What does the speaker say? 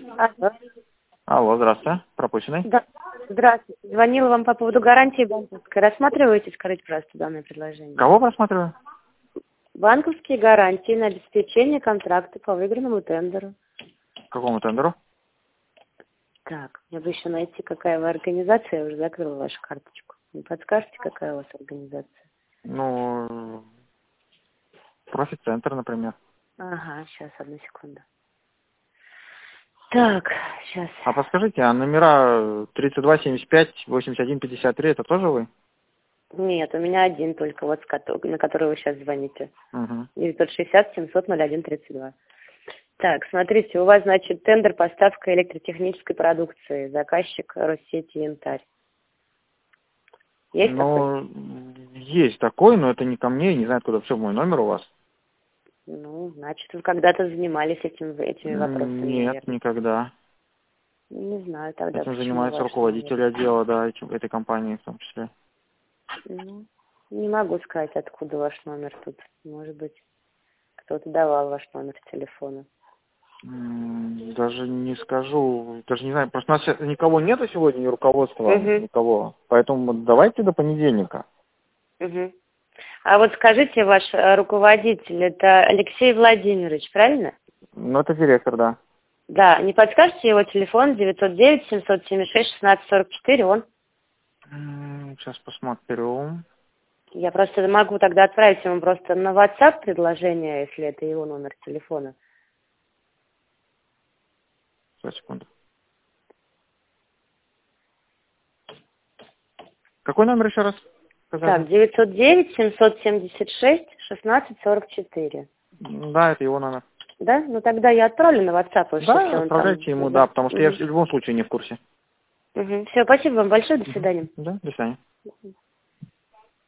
Алло. Алло, здравствуйте. Пропущенный. Да. Здравствуйте. Звонила вам по поводу гарантии банковской. Рассматриваете, скажите, пожалуйста, данное предложение? Кого просматриваю? Банковские гарантии на обеспечение контракта по выигранному тендеру. К какому тендеру? Так, мне бы еще найти, какая вы организация. Я уже закрыла вашу карточку. Не подскажете, какая у вас организация? Ну, профит-центр, например. Ага, сейчас, одну секунду. Так, сейчас. А подскажите, а номера 32 75 81 53 это тоже вы? Нет, у меня один только, вот на который вы сейчас звоните. Угу. 960 700 01 32. Так, смотрите, у вас, значит, тендер поставка электротехнической продукции. Заказчик Россети Янтарь. Есть такой? Ну, есть такой, но это не ко мне, не знаю, откуда все мой номер у вас. Ну, значит, вы когда-то занимались этими вопросами, Нет, наверное. никогда. Не знаю тогда, Этим почему занимается ваш номер. руководитель отдела, да, этой компании в том числе. Ну, не могу сказать, откуда ваш номер тут. Может быть, кто-то давал ваш номер телефона. Даже не скажу, даже не знаю, просто у нас никого нету сегодня, ни руководства, Угу. никого. Поэтому давайте до понедельника. Угу. А вот скажите, ваш руководитель, это Алексей Владимирович, правильно? Ну, это директор, да. Да, не подскажете его телефон 909 776 1644, он? Сейчас посмотрю. Я просто могу тогда отправить ему просто на WhatsApp предложение, если это его номер телефона. Сейчас, секунду. Какой номер еще раз сказали? Так, 909 776 1644. Да, это его номер. Да? Ну тогда я отправлю на WhatsApp, если Да, он там... отправляйте ему, да, потому что я в любом случае не в курсе. Все, спасибо вам большое, до свидания. Да, до свидания.